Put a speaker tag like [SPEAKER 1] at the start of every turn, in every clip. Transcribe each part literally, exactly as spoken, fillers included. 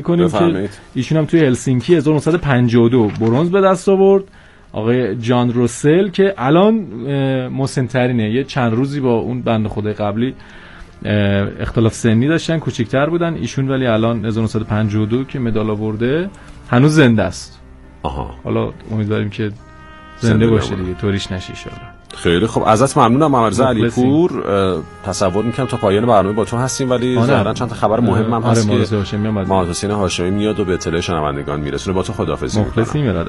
[SPEAKER 1] کنیم که ایشون هم توی هلسینکی هزار و نهصد و پنجاه و دو برنز به دست آورد. آقای جان روسل که الان مسن‌ترینه، یه چند روزی با اون بنده خدای قبلی اختلاف سنی داشتن، کوچیک‌تر بودن ایشون، ولی الان هزار و نهصد و پنجاه و دو که مدال آورده هنوز زنده است.
[SPEAKER 2] آها.
[SPEAKER 1] حالا امیدواریم که زنده, زنده باشه دیگه، طوریش نشه ان شاءالله.
[SPEAKER 2] خیلی خب، ازت ممنونم محمد رضا علیپور. تصور میکنم تا پایان برنامه با تو هستیم، ولی ظاهرا چند تا خبر مهم هم هست که محمد حسین هاشمی میاد و به اطلاع شنوندگان میرسونه. با تو خداحافظی میکنم.
[SPEAKER 1] مخلصیم. ارادت.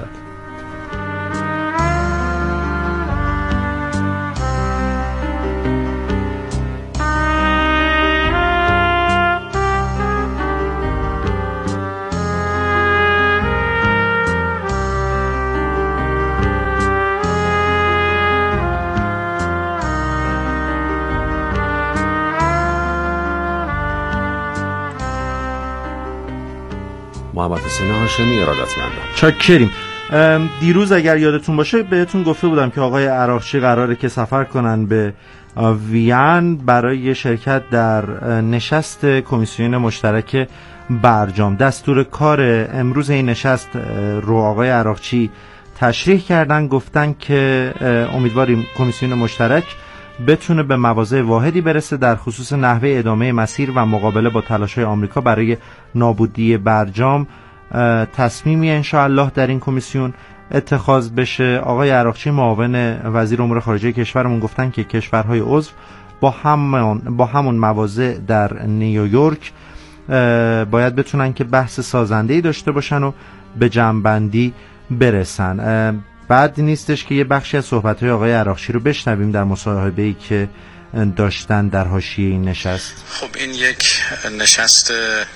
[SPEAKER 2] محمد حسین هاشمی ارادتمندم.
[SPEAKER 3] چاکریم. دیروز اگر یادتون باشه بهتون گفته بودم که آقای عراقچی قراره که سفر کنن به وین برای شرکت در نشست کمیسیون مشترک برجام. دستور کار امروز این نشست رو آقای عراقچی تشریح کردن، گفتن که امیدواریم کمیسیون مشترک بتونه به مواضع واحدی برسه در خصوص نحوه ادامه مسیر و مقابله با تلاش‌های آمریکا برای نابودی برجام. تصمیمی انشاءالله در این کمیسیون اتخاذ بشه. آقای عراقچی معاون وزیر امور خارجه کشورمون گفتن که کشورهای عضو با همون با همون مواضع در نیویورک باید بتونن که بحث سازنده‌ای داشته باشن و به جمع‌بندی برسن. بعد نیستش که یه بخشی از صحبت‌های آقای عراقچی رو بشنویم در مصاحبه‌ای که داشتن در حاشیه این نشست.
[SPEAKER 4] خب این یک نشست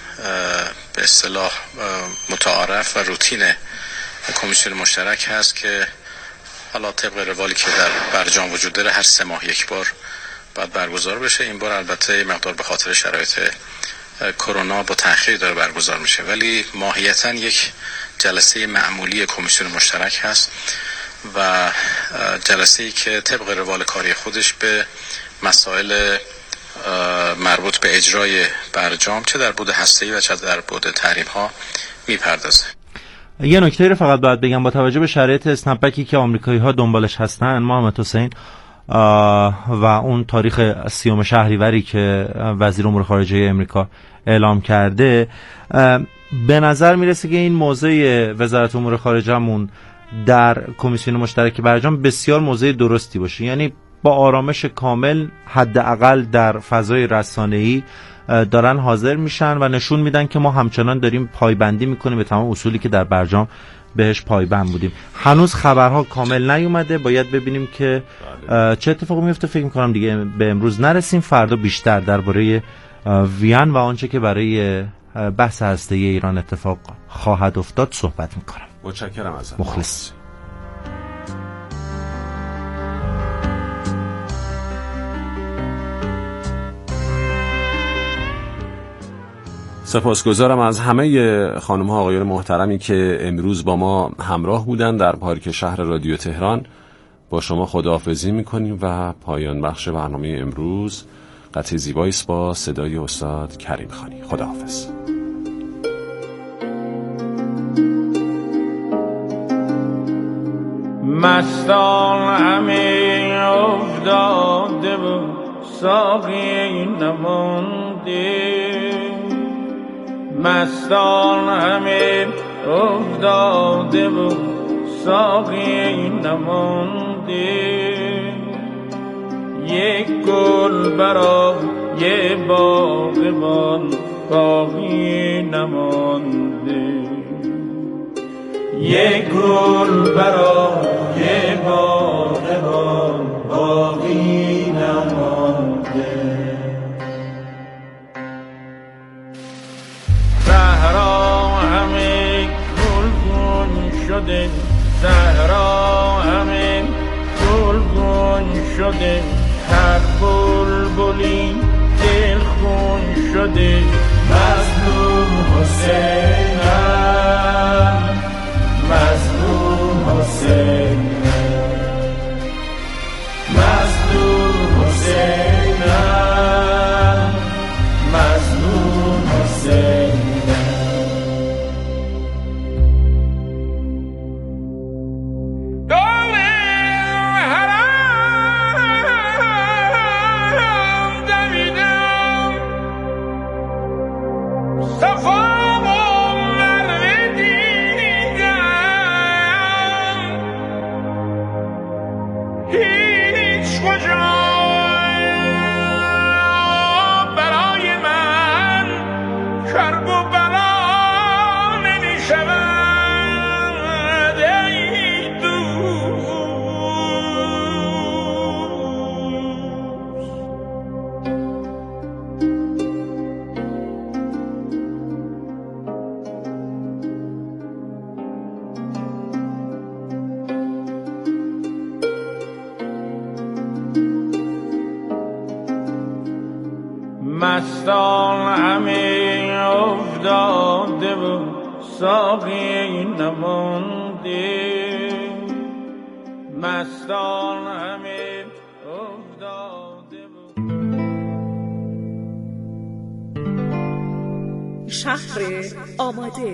[SPEAKER 4] به اصطلاح متعارف و روتین کمیسیون مشترک هست که حالا طبق روالی که در برجام وجود داره هر سه ماه یک بار باید برگزار بشه. این بار البته مقدار به خاطر شرایط کرونا با تأخیر داره برگزار میشه، ولی ماهیتاً یک جلسه معمولی کمیسیون مشترک هست و جلسه‌ای که طبق روال کاری خودش به مسائل مربوط به اجرای برجام چه در بعد هسته‌ای و چه در بعد تحریم‌ها میپردازه.
[SPEAKER 3] یه نکته رو فقط باید بگم، با توجه به شرایط اسنپبکی که آمریکایی‌ها دنبالش هستن محمد حسین و اون تاریخ سیوم شهریوری که وزیر امور خارجه امریکا اعلام کرده، به نظر میرسه که این موضع وزارت امور خارجه‌مون در کمیسیون مشترک برجام بسیار موضع درستی باشه. یعنی با آرامش کامل حداقل در فضای رسانه‌ای دارن حاضر میشن و نشون میدن که ما همچنان داریم پایبندی میکنیم به تمام اصولی که در برجام بهش پایبند بودیم. هنوز خبرها کامل نیومده، باید ببینیم که چه اتفاقی میفته. فکر میکنم دیگه به امروز نرسیم، فردا بیشتر درباره وین و آنچه که برای بحث هسته‌ای ایران اتفاق خواهد افتاد صحبت میکنم.
[SPEAKER 2] متشکرم ازت.
[SPEAKER 3] مخلص.
[SPEAKER 2] سپاسگزارم از همه خانم ها آقایان محترمی که امروز با ما همراه بودن در پارک شهر رادیو تهران. با شما خداحافظی میکنیم و پایان بخش برنامه امروز قطعه زیبایی است با صدای استاد کریم خانی. خداحافظ.
[SPEAKER 5] مستان همه افتاده و ساقی نمانده، مستان همه افتاده و ساقی نمانده، یک گل برای باغبان باقی نمانده، یک گل برای باغبان باقی نمانده. صحرا همه گلگون شده، صحرا همه گلگون شده، هر بلبلی دلخون شده. مظلوم حسینم، مظلوم حسینم، مظلوم حسینم، مظلوم حسینم. مستان همه افتاده و ساقی نمانده مستان همه افتاده و
[SPEAKER 6] شهر آماده.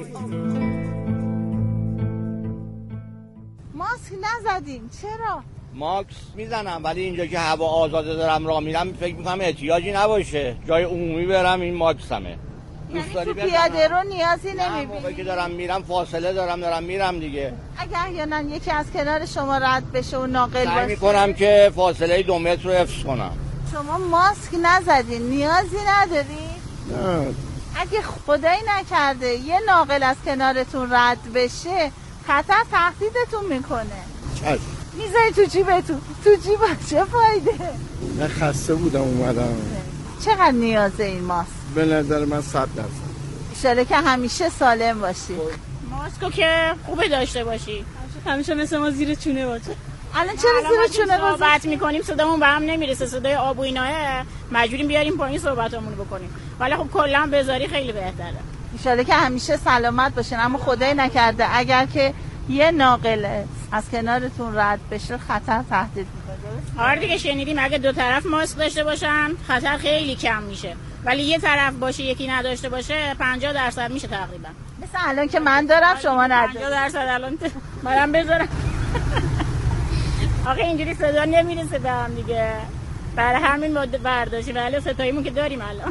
[SPEAKER 7] ماسک نزدیم چرا؟
[SPEAKER 8] ماسک میزنم ولی اینجا که هوا آزاده دارم راه میرم فکر میکنم احتیاجی نباشه، جای عمومی برم این ماسکمه.
[SPEAKER 7] یعنی تو پیاده رو نیازی نمیبینی؟
[SPEAKER 8] موقعی که دارم میرم فاصله دارم دارم میرم دیگه.
[SPEAKER 7] اگه احیانا یکی از کنار شما رد بشه و ناقل باشه
[SPEAKER 8] سعی میکنم که فاصله دو متر رو حفظ کنم.
[SPEAKER 7] شما ماسک نزدین نیازی نداری؟
[SPEAKER 8] نه.
[SPEAKER 7] اگه خدایی نکرده یه ناقل از کنارتون رد بشه خطر تهدیدتون میکنه.
[SPEAKER 8] چشم.
[SPEAKER 7] میذاری تو جیبتون، تو جیب چه فایده؟
[SPEAKER 9] من خسته بودم اومدم.
[SPEAKER 7] چقدر نیازه این ماسک؟
[SPEAKER 9] به نظر من صد درصد.
[SPEAKER 7] اشاره که همیشه سالم باشی.
[SPEAKER 10] ماسکو که خوبه داشته باشی، همیشه مثل ما زیر چونه باشه.
[SPEAKER 7] الان چرا زیر چونه باشه؟
[SPEAKER 10] صحبت میکنیم صدامون به هم نمیرسه، صدای آب و ایناه، مجبوریم بیاریم پایین صحبتامون رو بکنیم، ولی خب کلا بذاری خیلی بهتره.
[SPEAKER 7] ان که همیشه سلامت باشین. اما خدای نکرده اگر که یه ناقل از کنارتون رد بشه خطر تهدید میکنه.
[SPEAKER 10] آره دیگه شنیدیم اگه دو طرف ماسک داشته باشن خطر خیلی کم میشه، ولی یه طرف باشه یکی نداشته باشه پنجاه درصد میشه تقریبا.
[SPEAKER 7] مثل الان که من دارم شما نداری.
[SPEAKER 10] پنجاه درصد الان منم بذارم. آخه اینجوری صدا نمیرسه به هم دیگه، برای همین ما برداشتی ولی ستاییمون که داریم الان.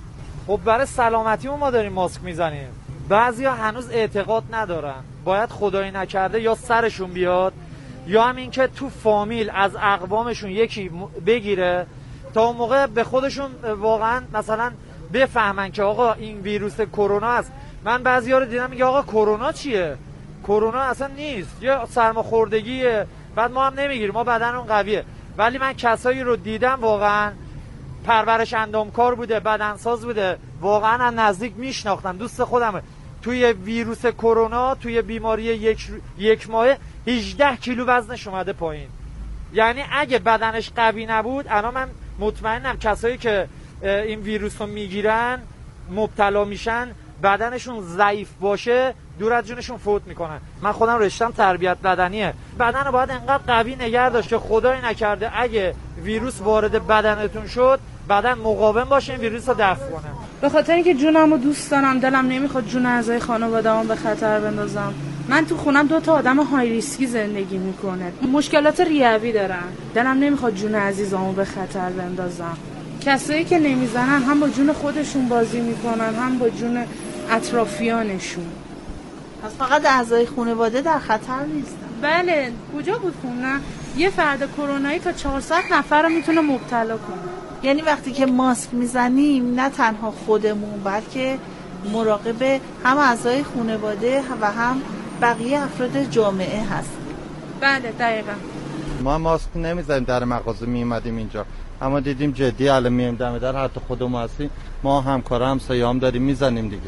[SPEAKER 11] خب برای سلامتیمون ما داریم ماسک میزنیم. بعضیا هنوز اعتقاد ندارن، باید خدایی نکرده یا سرشون بیاد یا هم این که تو فامیل از اقوامشون یکی بگیره تا اون موقع به خودشون واقعا مثلا بفهمن که آقا این ویروس کرونا است. من بعضیا رو دیدم میگه آقا کرونا چیه؟ کرونا اصلا نیست، یا سرماخوردگیه، بعد ما هم نمیگیریم، ما بدنمون قویه. ولی من کسایی رو دیدم واقعا پرورش اندامکار بوده، بدنساز بوده، واقعا از نزدیک میشناختم، دوست خودمه، توی ویروس کرونا توی بیماری یک یک ماه هجده کیلو وزنش اومده پایین. یعنی اگه بدنش قوی نبود، الان من مطمئنم کسایی که این ویروس رو میگیرن مبتلا میشن بدنشون ضعیف باشه دور از جونشون فوت میکنن. من خودم رشتم تربیت بدنیه، بدن رو باید انقدر قوی نگه داشت که خدای نکرده اگه ویروس وارد بدنتون شد بدن مقاوم باشه این ویروس رو دفع کنه.
[SPEAKER 12] به خاطر اینکه جونم رو دوست دارم، دلم نمیخواد جون اعضای خانواده‌ام به خطر بندازم. من تو خونم دو تا آدم های ریسکی زندگی میکنه، مشکلات ریوی دارن، دلم نمیخواد جون عزیزامو به خطر بندازم. کسایی که نمیزنن هم با جون خودشون بازی میکنن هم با جون اطرافیانشون.
[SPEAKER 7] پس فقط اعضای خانواده در خطر نیستن؟
[SPEAKER 12] بله. کجا بود خونه؟ یه فرد کرونایی تا چهارصد نفر رو میتونه مبتلا کنه.
[SPEAKER 7] یعنی وقتی که ماسک میزنیم نه تنها خودمون بلکه مراقب هم اعضای خانواده و هم بقیه افراد جامعه هستیم.
[SPEAKER 12] بله دقیقاً.
[SPEAKER 9] ما ماسک نمیزنیم، در مغازه میومدیم اینجا اما دیدیم جدی الان میایم دم در، حتی خودمون هستیم ما همکارا همسایه‌ام داریم میزنیم دیگه.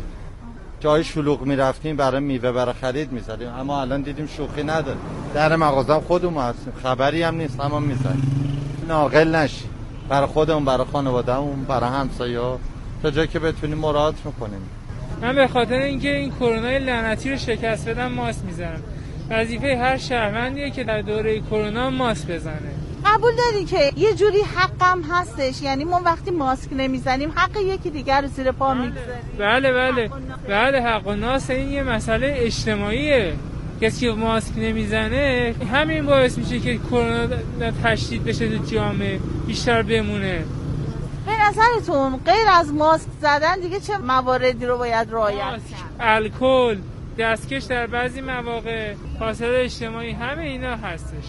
[SPEAKER 9] جای شلوغ میرفتیم برای میوه برای خرید میزدیم، اما الان دیدیم شوخی نداره، در مغازه خودمون هستیم، خبری هم نیست اما میزنیم. ناقل نشی برای خودمون، برای خانواده‌مون، برای همسایه‌ها، تا جایی که بتونیم مراعات میکنیم.
[SPEAKER 13] من به خاطر اینکه این کرونای لعنتی رو شکست بدم ماسک میزنم. وظیفه هر شهروندیه که در دوره کرونا ماسک بزنه.
[SPEAKER 7] قبول داری که یه جوری حقم هستش، یعنی ما وقتی ماسک نمیزنیم حق یکی دیگر رو زیر پا میگذاریم؟
[SPEAKER 13] بله بله بله حق و ناس این یه مسئله اجتماعیه. کسی که ماسک نمیزنه همین باعث میشه که کرونا تشدید بشه تو جامعه، بیشتر بمونه.
[SPEAKER 7] به نظرتون غیر از ماسک زدن دیگه چه مواردی رو باید رعایت کرد؟
[SPEAKER 13] الکل، دستکش در بعضی مواقع، فاصله اجتماعی، همه اینا هستش.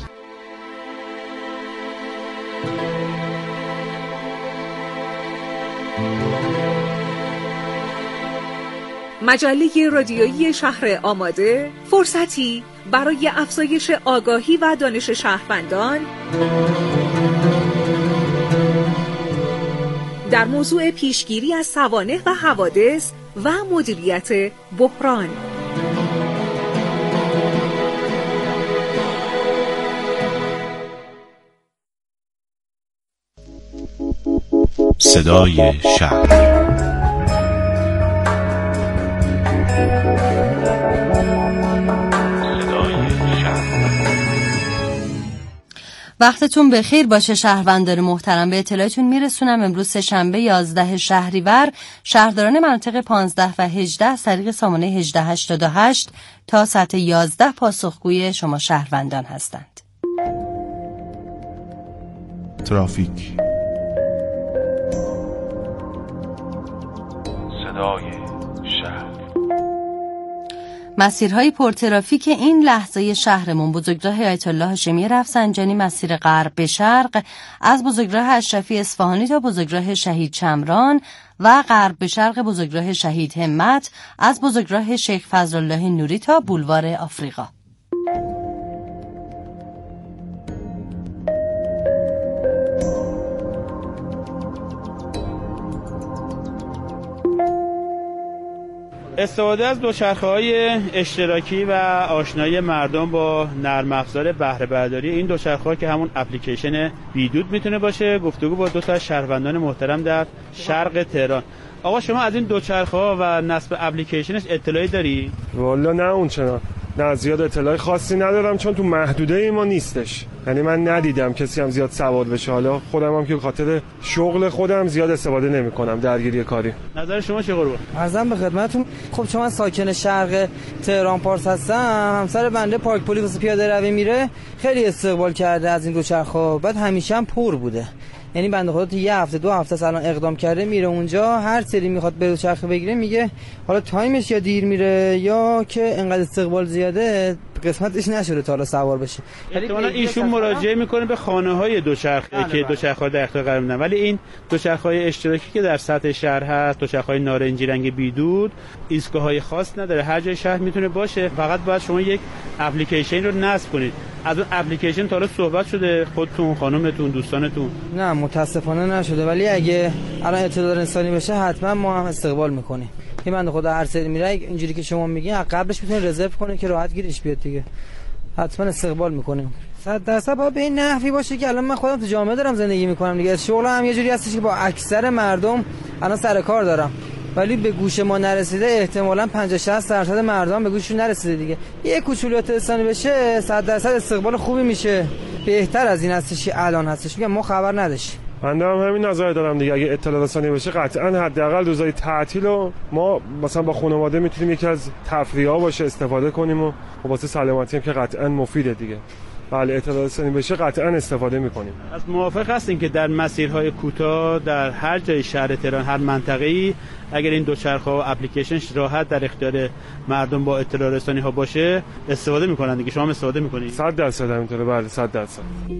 [SPEAKER 6] مجله رادیویی شهر آماده، فرصتی برای افزایش آگاهی و دانش شهروندان در موضوع پیشگیری از سوانح و حوادث و مدیریت بحران.
[SPEAKER 14] صدای شهر.
[SPEAKER 15] وقتتون بخیر باشه شهروندان محترم. به اطلاعتون میرسونم امروز سه‌شنبه یازده شهریور شهرداران مناطق پانزده و هجده از طریق سامانه هجده هشتاد و هشت تا ساعت یازده پاسخگوی شما شهروندان هستند.
[SPEAKER 14] ترافیک، صدای شهر.
[SPEAKER 15] مسیرهای پرترافیک این لحظه شهرمون: بزرگراه آیت الله هاشمی رفسنجانی مسیر غرب به شرق، از بزرگراه اشرفی اصفهانی تا بزرگراه شهید چمران و غرب به شرق بزرگراه شهید همت، از بزرگراه شیخ فضلالله نوری تا بولوار آفریقا.
[SPEAKER 16] استفاده از دوچرخه‌های اشتراکی و آشنایی مردم با نرم افزار بهره برداری این دوچرخه‌ها که همون اپلیکیشن بیدود میتونه باشه. گفتگو با دو تا از شهروندان محترم در شرق تهران. آقا شما از این دوچرخه‌ها و نصب اپلیکیشنش اطلاعی داری؟
[SPEAKER 17] والا نه اونچنان، نه زیاد اطلاعی خاصی ندارم چون تو محدوده ما نیستش. یعنی من ندیدم کسی هم زیاد سوار بشه. حالا خودم هم که خاطر شغل خودم زیاد استفاده نمی‌کنم درگیری کاری.
[SPEAKER 16] نظر شما چه قربان؟
[SPEAKER 18] عرضم به خدمتتون. خب چون من ساکن شرق تهران پارس هستم، همسر بنده پارک پلی واسه پیاده روی میره، خیلی استقبال کرده از این دوچرخه. بعد همیشه هم پر بوده. یعنی بنده خدا تو یه هفته دو هفته الان اقدام کرده میره اونجا، هر سری میخواد به دوچرخه بگیره میگه حالا تایمش یا دیر میره یا که انقدر استقبال زیاده قسمتش نشده تا حالا سوار بشه.
[SPEAKER 16] احتمالاً ایشون مراجعه میکنه به خانه‌های دوچرخه که دوچرخه‌ها در اختیار قرار میدن، ولی این دوچرخه‌های اشتراکی که در سطح شهر هست، دوچرخه‌های نارنجی رنگ بیدود، ایستگاه‌های خاص نداره، هر جای شهر میتونه باشه. فقط باید شما یک اپلیکیشن رو نصب کنید. از اون اپلیکیشن تا حالا صحبت شده خودتون، خانومتون، دوستانتون؟
[SPEAKER 18] نه متاسفانه نشده، ولی اگه الان اطلاع رسانی بشه حتما ما هم استقبال میکنیم. این بنده خدا هر سری میره اینجوری که شما میگین قبلش میتونه رزرو کنه که راحت گیرش بیاد دیگه. حتما استقبال میکنیم. صد درصد باید به این نحوی باشه که الان من خودم تو جامعه دارم زندگی میکنم دیگه. شغلم هم یه جوری هستش که با اکثر مردم الان سر کار دارم، ولی به گوش ما نرسیده. احتمالاً پنجاه شصت درصد مردم به گوششون نرسیده دیگه. یه کوچولو رسانی بشه صد درصد استقبال خوبی میشه. بهتر از این هستش که الان هستش. میگم ما خبر نداشتیم.
[SPEAKER 17] بنده هم همین نظر دارم دیگه. اگه اطلاع رسانی بشه قطعاً حداقل روزای تعطیل و ما مثلا با خانواده میتونیم یکی از تفریح‌ها باشه استفاده کنیم و واسه سلامتی هم که قطعاً مفیده دیگه. بله اطلاع رسانی بشه قطعاً استفاده میکنیم.
[SPEAKER 16] از موافق هستین که در مسیرهای کوتاه در هر جای شهر تهران، هر منطقه‌ای، اگر این دوچرخه و اپلیکیشنش راحت در اختیار مردم با اطلاع رسانی ها باشه استفاده میکنن دیگه؟ شما هم استفاده میکنید؟
[SPEAKER 17] صد درصد همینطوره. بله صد درصد.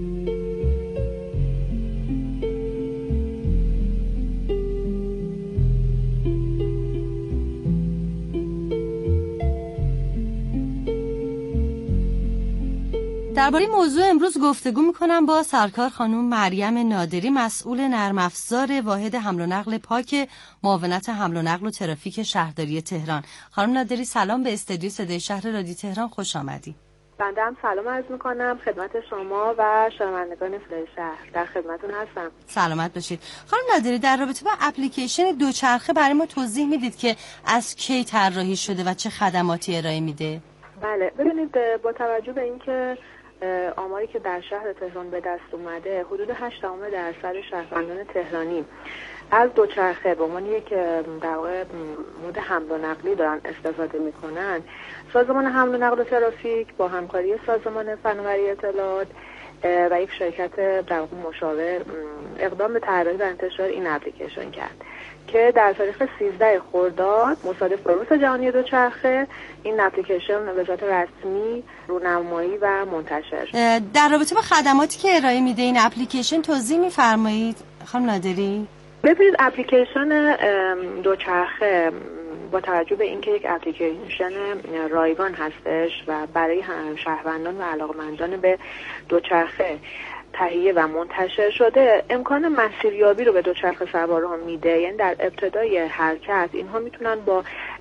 [SPEAKER 15] درباره موضوع امروز گفتگو میکنم با سرکار خانم مریم نادری، مسئول نرم افزار واحد حمل و نقل پاک معاونت حمل و نقل و ترافیک شهرداری تهران. خانم نادری سلام، به استودیو صدای شهر رادیو تهران خوش آمدید.
[SPEAKER 19] بنده هم سلام عرض میکنم خدمت شما و شنوندگان صدای شهر. در خدمتتون هستم.
[SPEAKER 15] سلامت باشید. خانم نادری در رابطه با اپلیکیشن دوچرخه برای ما توضیح میدید که از کی طراحی شده و چه خدماتی ارائه میده؟
[SPEAKER 19] بله ببینید، با توجه به اینکه آماری که در شهر تهران به دست اومده حدود هشت درصد شهروندان تهرانی از دوچرخه به عنوان یک در واقع مود حمل و نقلی دارن استفاده میکنن، سازمان حمل و نقل و ترافیک با همکاری سازمان فناوری اطلاعات و یک شرکت در واقع مشاور اقدام به طراحی و انتشار این اپلیکیشن کرد که در تاریخ سیزده خرداد مصادف با روز جهانی دوچرخه این اپلیکیشن وزارت رسمی رونمایی و منتشر شد.
[SPEAKER 15] در رابطه با خدماتی که ارائه میده این اپلیکیشن توضیح میفرمایید خانم نادری؟
[SPEAKER 19] ببینید، اپلیکیشن دوچرخه با توجه به اینکه یک اپلیکیشن رایگان هستش و برای شهروندان و علاقمندان به دوچرخه تهیه و منتشر شده، امکان مسیریابی رو به دوچرخه سواران میده. یعنی در ابتدای حرکت اینها میتونن با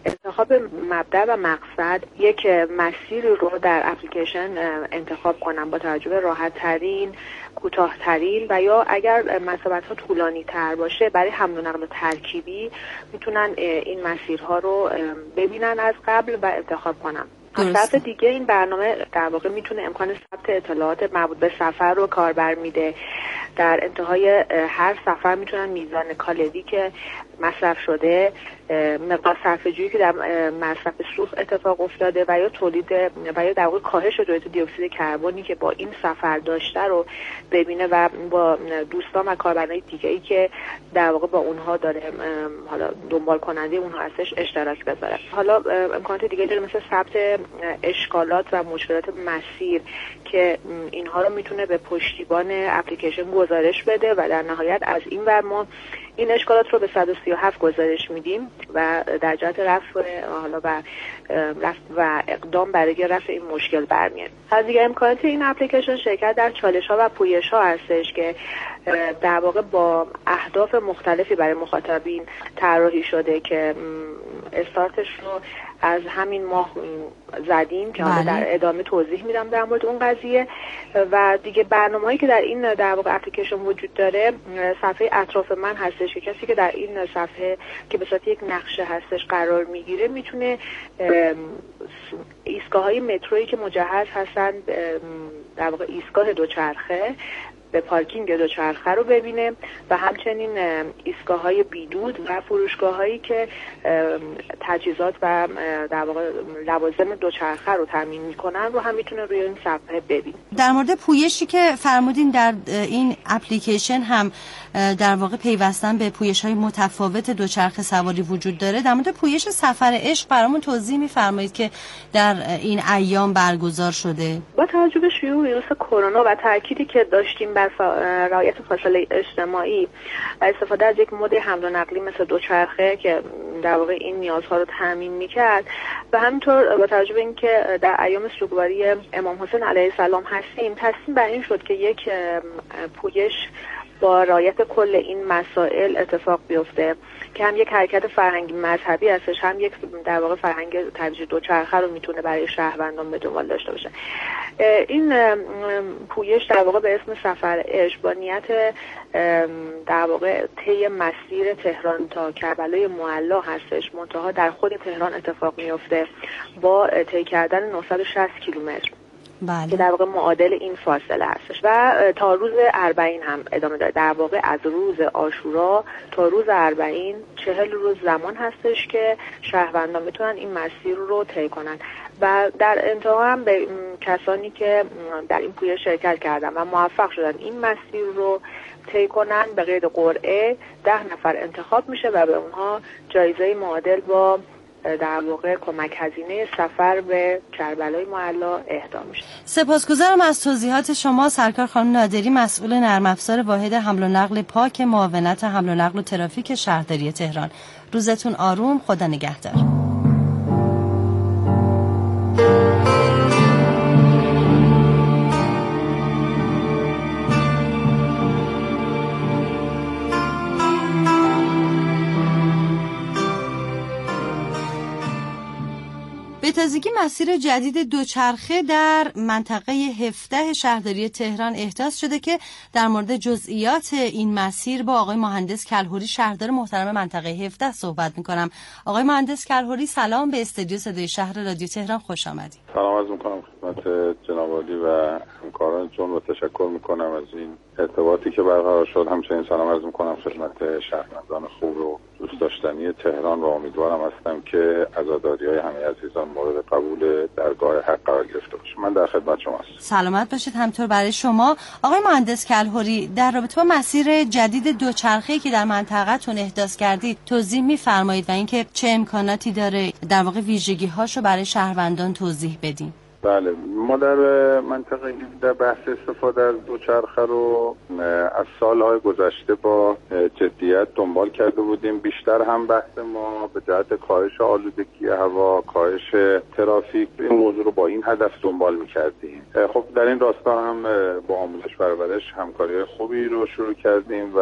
[SPEAKER 19] انتخاب مبدأ و مقصد یک مسیری رو در اپلیکیشن انتخاب کنن با توجه به راحت ترین، کوتاه ترین و یا اگر مسافت ها طولانی تر باشه برای حمل و نقل ترکیبی میتونن این مسیرها رو ببینن از قبل و انتخاب کنن. از طرف دیگه این برنامه در واقع میتونه امکان ثبت اطلاعات مربوط به سفر رو کاربر میده. در انتهای هر سفر میتونن میزان کالری که مصرف شده، مقدار صرفه‌جویی که در مصرف سوخت اتفاق افتاده و یا تولید و یا در واقع کاهش جزیئات دی اکسید کربنی که با این سفر داشته رو ببینه و با دوستان و کاربرای دیگه‌ای که در واقع با اونها داره حالا دنبال کننده اونها هستش اشتراک بذاره. حالا امکانات دیگه داره مثل ثبت اشکالات و مشکلات مسیر که اینها رو میتونه به پشتیبان اپلیکیشن گزارش بده و در نهایت از این ور ما این اشکالات رو به صد و سی و هفت گزارش میدیم و در جهت رفع حالا و رفع و اقدام برای رفع این مشکل برمیاد. از دیگه امکانات این اپلیکیشن شرکت در چالش ها و پویش ها هستش که در واقع با اهداف مختلفی برای مخاطبین طراحی شده که استارتش رو از همین ماه زدیم که حالا در ادامه توضیح میدم در مورد اون قضیه. و دیگه برنامه‌هایی که در این در واقع اپلیکیشن وجود داره، صفحه اطراف من هستش که کسی که در این صفحه که به صورت یک نقشه هستش قرار میگیره میتونه ایستگاه‌های مترویی که مجهز هستن در واقع ایستگاه دوچرخه به پارکینگ دوچرخه رو ببینه و همچنین ایستگاه‌های بیدود و فروشگاه‌هایی که تجهیزات و در واقع لوازم دوچرخه رو تامین می‌کنن رو هم میتونه روی این صفحه ببینه.
[SPEAKER 15] در مورد پویشی که فرمودین در این اپلیکیشن هم در واقع پیوستن به پویش‌های متفاوت دوچرخه سواری وجود داره. در مورد پویش سفر عشق برامون توضیح می‌فرمایید که در این ایام برگزار شده.
[SPEAKER 19] با توجه به شیوع ویروس کرونا و تأکیدی که داشتیم بر رعایت فاصله اجتماعی و استفاده از یک مد حمل و نقلی مثل دوچرخه که در واقع این نیازها رو تامین می‌کرد و همینطور با توجه به اینکه در ایام سوگواری امام حسین علیه السلام هستیم، تصمیم بر این شد که یک پویش با رعایت کل این مسائل اتفاق بیفته که هم یک حرکت فرهنگی مذهبی هستش، هم یک در واقع فرهنگ ترویج دوچرخه رو میتونه برای شهروندان به دنبال داشته باشه. این پویش در واقع به اسم سفر عشق با نیت در واقع طی مسیر تهران تا کربلای معلی هستش، منتها در خود تهران اتفاق میفته با طی کردن نهصد و شصت کیلومتر
[SPEAKER 15] بله.
[SPEAKER 19] که در واقع معادل این فاصله هستش و تا روز اربعین هم ادامه داره. در واقع از روز عاشورا تا روز اربعین چهل روز زمان هستش که شهروندان بتونن این مسیر رو طی کنن و در انتها هم به کسانی که در این پویش شرکت کردن و موفق شدن این مسیر رو طی کنن به قید قرعه ده نفر انتخاب میشه و به اونها جایزه معادل با در واقع کمک هزینه سفر به کربلای معلی اهدا میشه.
[SPEAKER 15] سپاسگزارم از توضیحات شما سرکار خانم نادری، مسئول نرم افزار واحد حمل و نقل پاک معاونت حمل و نقل و ترافیک شهرداری تهران. روزتون آروم، خدا نگهدار. به تازگی مسیر جدید دوچرخه در منطقه هفده شهرداری تهران احداث شده که در مورد جزئیات این مسیر با آقای مهندس کلهوری شهردار محترم منطقه هفده صحبت می‌کنم. آقای مهندس کلهوری سلام، به استودیو صدای شهر رادیو تهران خوش آمدید.
[SPEAKER 20] سلام عرض می‌کنم خدمت جناب عالی و همکارانتون و تشکر می‌کنم از این ارتباطی که برقرار شد. همچنین سلام عرض می‌کنم خدمت شهروندان خوب و دوست داشتنی تهران و امیدوارم هستم که عزاداری‌های همه عزیزان مورد قبول درگاه حق قرار گرفته باشه. من در خدمت شما هستم.
[SPEAKER 15] سلامت باشید. همطور برای شما. آقای مهندس کلهوری، در رابطه با مسیر جدید دوچرخه‌ای که در منطقه‌تون احداث کردید توضیح می‌فرمایید و اینکه چه امکاناتی داره، در واقع ویژگی‌هاشو برای شهروندان توضیح بدین.
[SPEAKER 20] بله، ما در منطقه در بحث استفاده از دوچرخه رو از سالهای گذشته با جدیت دنبال کرده بودیم. بیشتر هم بحث ما به جهت کاهش آلودگی هوا، کاهش ترافیک، این موضوع رو با این هدف دنبال می‌کردیم. خب در این راستا هم با آموزش پرورش همکاری خوبی رو شروع کردیم و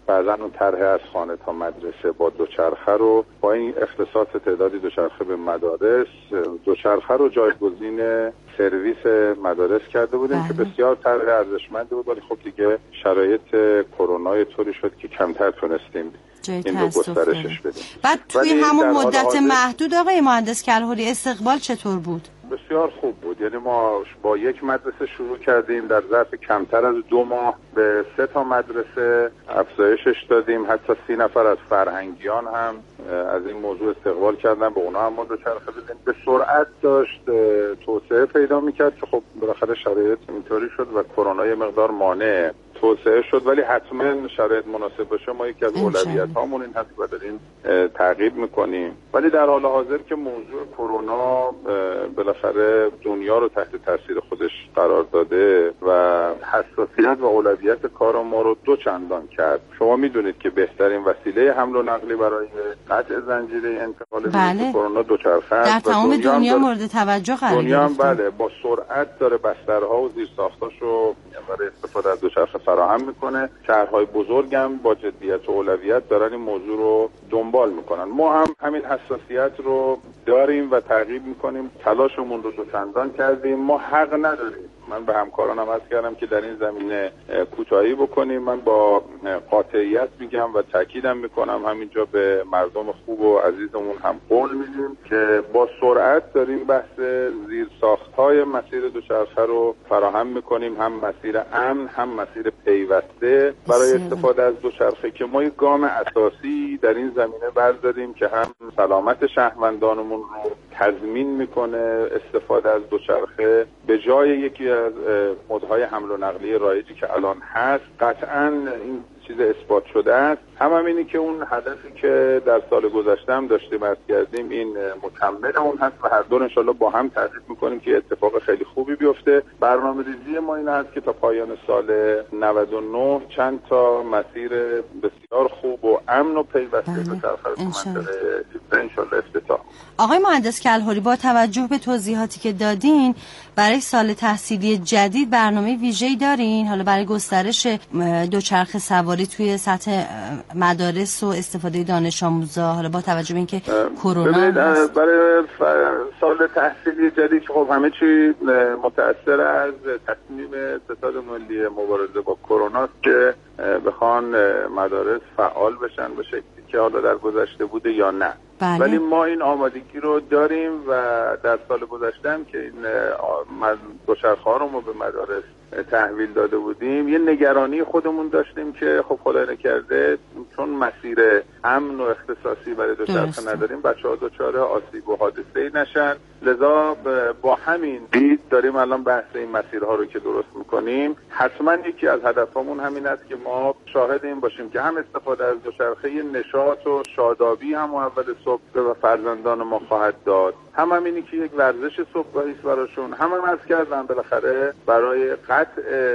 [SPEAKER 20] بعضا اون طرح از خانه تا مدرسه با دوچرخه رو با این اختصاص تعدادی دوچرخه به مدارس، دوچرخه رو جایگزین سرویس مدارس کرده بودیم بله. که بسیار طرح ارزشمندی بود، ولی خب دیگه شرایط کرونا طوری شد که کمتر تونستیم این رو گسترشش بدیم.
[SPEAKER 15] بعد توی همون مدت محدود آقای مهندس کلهوری استقبال چطور بود؟
[SPEAKER 20] بسیار خوب بود. یعنی ما با یک مدرسه شروع کردیم، در ظرف کمتر از دو ماه به سه تا مدرسه افزایشش دادیم. حتی سی نفر از فرهنگیان هم از این موضوع استقبال کردن، به اونا هم ما دوچرخه بدیم. به سرعت داشت توسعه پیدا میکرد که خب بالاخره شرایط اینطوری شد و کرونا یه مقدار مانع توسعه شد، ولی حتما شرایط مناسب باشه ما یکی از اولویت هامون این هست و داریم تعقیب میکنیم. ولی در حال حاضر که موضوع کرونا بالاخره دنیا رو تحت تاثیر خودش قرار داده و حساسیت و اولویت کار ما رو دو چندان کرد. شما میدونید که بهترین وسیله حمل و نقلی برای قطع زنجیره انتقال ویروس کرونا دوچرخه است.
[SPEAKER 15] در تمام دنیا, دنیا مورد توجه قرار
[SPEAKER 20] گرفته. دنیا هم بله با سرعت داره بسترها و زیرساختاشو برای استفاده از دوچرخه فراهم میکنه. شهرهای بزرگ هم با جدیت و اولویت دارن این موضوع رو دنبال میکنن. ما هم همین حساسیت رو داریم و تعقیب میکنیم. تلاشمون رو دو چندان کردیم. ما حق نداریم، من به همکارانم عرض کردم که در این زمینه کوتاهی بکنیم. من با قاطعیت میگم و تاکیدم میکنم، همینجا به مردم خوب و عزیزمون هم قول میدیم که با سرعت داریم بحث زیرساخت‌های مسیر دوچرخه رو فراهم میکنیم، هم مسیر امن هم مسیر پیوسته برای استفاده از دوچرخه، که ما یک گام اساسی در این زمینه برداریم که هم سلامت شهروندانمون رو تضمین میکنه استفاده از دوچرخه به جای یکی از مدهای حمل و نقلیه رایجی که الان هست. قطعاً این چیز اثبات شده است. هم همینی که اون هدفی که در سال گذشته هم داشتیم عرض کردیم این مکمل اون هست و هر دو انشالله با هم تعریف میکنیم که اتفاق خیلی خوبی بیفته. برنامه ریزی ما این هست که تا پایان سال نود و نه چند تا مسیر بسیار خوب و امن و پیوسته به طرف منطقه انشالله افتتاح.
[SPEAKER 15] آقای مهندس کلهوری، با توجه به توضیحاتی که دادین برای سال تحصیلی جدید برنامه ویژه‌ای دارین حالا برای گسترش دوچرخه سواری توی سطح مدارس و استفاده دانش آموزا، حالا با توجه به اینکه کرونا
[SPEAKER 20] برای سال تحصیلی جدید خب همه چی متأثر از تصمیم ستاد ملی مبارزه با کرونا است که بخوان مدارس فعال بشن به شکلی که حالا در گذشته بوده یا نه. بله. ولی ما این آمادگی رو داریم و در سال گذشته هم که این دوچرخه‌ها رو ما به مدارس تحویل داده بودیم یه نگرانی خودمون داشتیم که خب خدای نکرده چون مسیر امن و اختصاصی برای دوچرخه نداریم بچه‌ها دچار آسیب و حادثه‌ای نشن. لذا با همین دید داریم الان بحث این مسیرها رو که درست میکنیم. حتما یکی از هدفمون همین است که ما شاهد این باشیم که هم استفاده از دوچرخه نشاط و شادابی هم اول صبح به فرزندان ما خواهد داد، هم همینی که یک ورزش صبحگاهی براشون، هم هم از کردن بالاخره برای قطع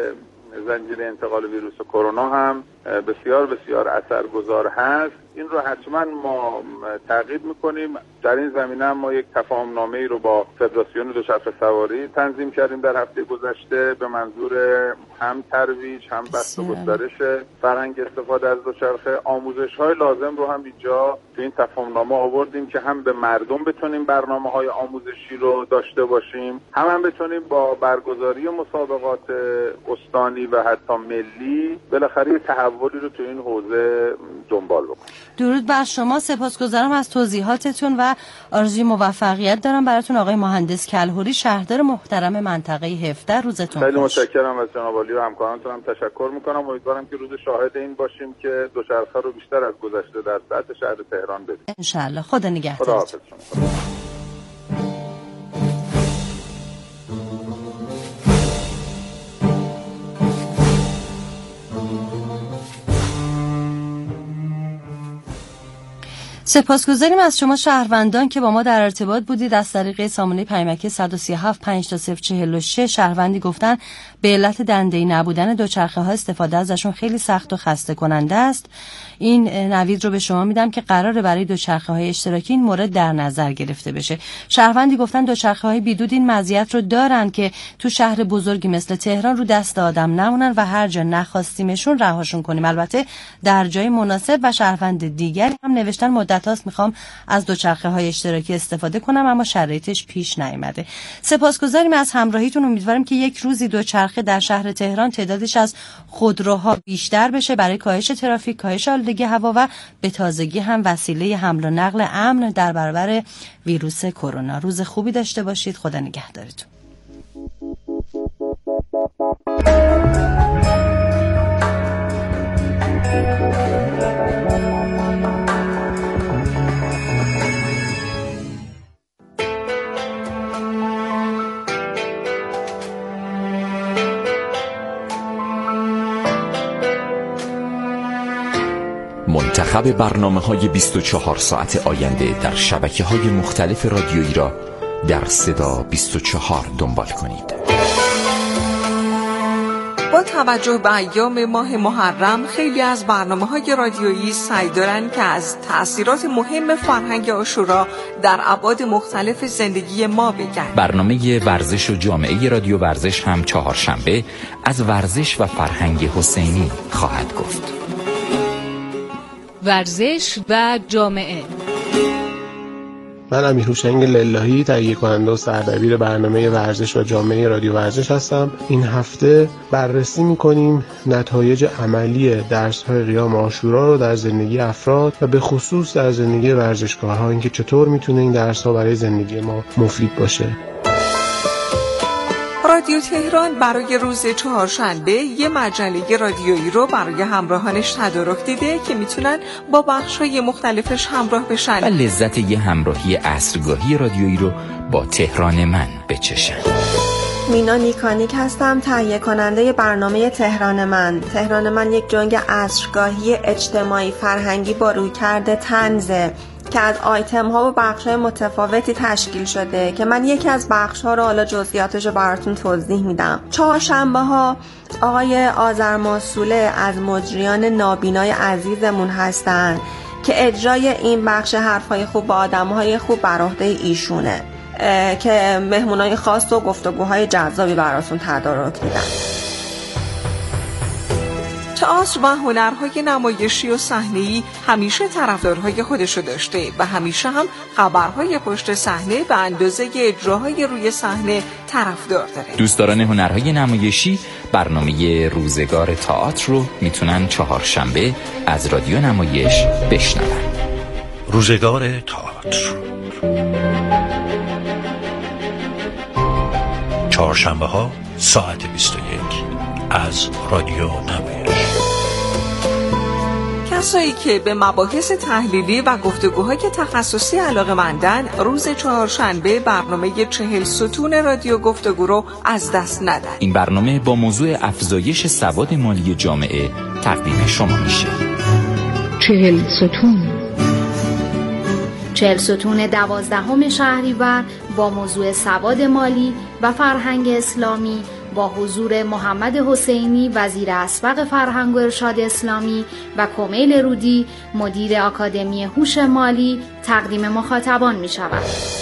[SPEAKER 20] زنجیره انتقال ویروس کرونا هم بسیار بسیار اثرگذار هست. این رو حتما ما تعقیب میکنیم. در این زمینه هم ما یک تفاهمنامه‌ای رو با فدراسیون دوچرخه سواری تنظیم کردیم در هفته گذشته به منظور هم ترویج هم بسط و گسترش فرهنگ استفاده از دوچرخه. آموزش‌های لازم رو هم اینجا تو این تفاهمنامه آوردیم که هم به مردم بتونیم برنامه‌های آموزشی رو داشته باشیم، هم هم بتونیم با برگزاری مسابقات استانی و حتی ملی بالاخره تحولی رو تو این حوزه دنبال بکنیم.
[SPEAKER 15] درود بر شما، سپاسگزارم از توضیحاتتون و آرزوی موفقیت دارم براتون آقای مهندس کلهوری، شهردار محترم منطقه هفده. روزتون
[SPEAKER 20] خیلی متشکرم از جناب عالی و همکارانتون هم تشکر میکنم. امیدوارم که روز شاهد این باشیم که دوچرخه رو بیشتر از گذشته در سطح شهر تهران ببینیم ان
[SPEAKER 15] شاء الله. خدا نگهدارتون. سپاسگزاریم از شما شهروندان که با ما در ارتباط بودید. از طریق سامانه پیامکی صد و سی و هفت پنج تا صفر چهل و شش شهروندی گفتن به علت دنده‌ای نبودن دوچرخه ها استفاده ازشون خیلی سخت و خسته کننده است. این نوید رو به شما میدم که قراره برای دوچرخه های اشتراکی این مورد در نظر گرفته بشه. شهروندی گفتن دوچرخه های بیدود این مزیت رو دارن که تو شهر بزرگی مثل تهران رو دست آدم نمونن و هر جا نخواستیمشون رهاشون کنیم، البته در جای مناسب. و شهروند دیگری هم نوشتن مدت هاست میخوام از دوچرخه های اشتراکی استفاده کنم اما شرایطش پیش نیامده. سپاسگزاریم از همراهیتون. امیدوارم که یک روزی دوچرخه در شهر تهران تعدادش از خودروها بیشتر بشه برای کاهش ترافیک، کاهش آلودگی هوا و به تازگی هم وسیله حمل و نقل امن در برابر ویروس کرونا. روز خوبی داشته باشید. خدا نگهدارتون.
[SPEAKER 21] منتخب برنامه‌های بیست و چهار ساعت آینده در شبکه‌های مختلف رادیویی را در صدا بیست و چهار دنبال کنید.
[SPEAKER 6] با توجه به ایام ماه محرم خیلی از برنامه‌های رادیویی سعی دارن که از تأثیرات مهم فرهنگ عاشورا در ابعاد مختلف زندگی ما بگن.
[SPEAKER 22] برنامه ورزش و جامعه رادیو ورزش هم چهارشنبه از ورزش و فرهنگ حسینی خواهد گفت.
[SPEAKER 23] ورزش و جامعه.
[SPEAKER 24] من امیرحسین للهی، تهیه کننده و سردبیر برنامه ورزش و جامعه رادیو ورزش هستم. این هفته بررسی می‌کنیم نتایج عملی درس‌های قیام عاشورا رو در زندگی افراد و به خصوص در زندگی ورزشکارها، اینکه چطور میتونه این درس‌ها برای زندگی ما مفید باشه.
[SPEAKER 6] رادیو تهران برای روز چهارشنبه یه مجله رادیویی رو برای همراهانش تدارک دیده که میتونن با بخش‌های مختلفش همراه بشن
[SPEAKER 22] و لذت یه همراهی عصرگاهی رادیویی رو با تهران من بچشن.
[SPEAKER 25] مینا نیکانیک هستم، تهیه کننده برنامه تهران من. تهران من یک جنگ عصرگاهی اجتماعی فرهنگی با رویکرد طنزه که از آیتم ها و بخش های متفاوتی تشکیل شده که من یکی از بخش ها رو حالا جزئیاتش رو براتون توضیح میدم. چهارشنبه ها آقای آذرماسوله از مجریان نابینای عزیزمون هستن که اجرای این بخش حرفای خوب با آدمهای خوب بر عهده ایشونه که مهمونای خاص و گفتگوهای جذابی براتون تدارک دیدن.
[SPEAKER 6] تئاتر و هنرهای نمایشی و صحنه‌ای همیشه طرفدارهای خودشو داشته و همیشه هم خبرهای پشت صحنه به اندازه اجراهای روی صحنه طرفدار داره.
[SPEAKER 22] دوستداران هنرهای نمایشی برنامه روزگار تئاتر رو میتونن چهارشنبه از رادیو نمایش بشنون.
[SPEAKER 26] روزگار تئاتر چهارشنبه ها ساعت بیست و یک از رادیو نمایش.
[SPEAKER 6] کسایی که به مباحث تحلیلی و گفتگوهای تخصصی علاقه‌مندن روز چهارشنبه برنامه چهل ستون رادیو گفتگو رو از دست ندن.
[SPEAKER 22] این برنامه با موضوع افزایش سواد مالی جامعه تقدیم شما میشه.
[SPEAKER 23] چهل ستون
[SPEAKER 27] چهل ستون دوازدهم شهریور با موضوع سواد مالی و فرهنگ اسلامی با حضور محمد حسینی وزیر اسبق فرهنگ و ارشاد اسلامی و کمیل رودی مدیر آکادمی هوش مالی تقدیم مخاطبان می شود.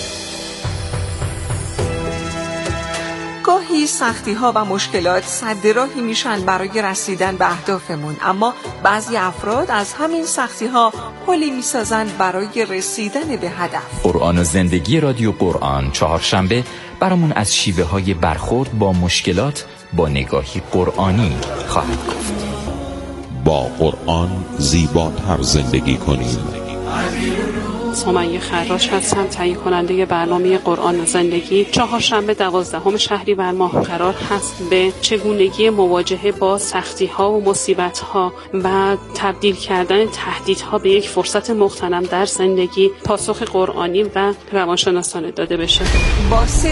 [SPEAKER 6] گاهی سختی ها و مشکلات سد راهی میشن برای رسیدن به اهدافمون، اما بعضی افراد از همین سختی ها پلی میسازن برای رسیدن به هدف.
[SPEAKER 22] قرآن و زندگی رادیو قرآن چهارشنبه برامون از شیوه های برخورد با مشکلات با نگاهی قرآنی خواهد گفت.
[SPEAKER 14] با قرآن زیباتر زندگی کنیم.
[SPEAKER 28] سمیه خراش هستم، تهیه کننده برنامه قرآن و زندگی. چهارشنبه دوازدهم شهریور ماه قرار هست به چگونگی مواجهه با سختی ها و مصیبت ها و تبدیل کردن تهدیدها به یک فرصت مغتنم در زندگی پاسخ قرآنی و روانشناسانه داده بشه.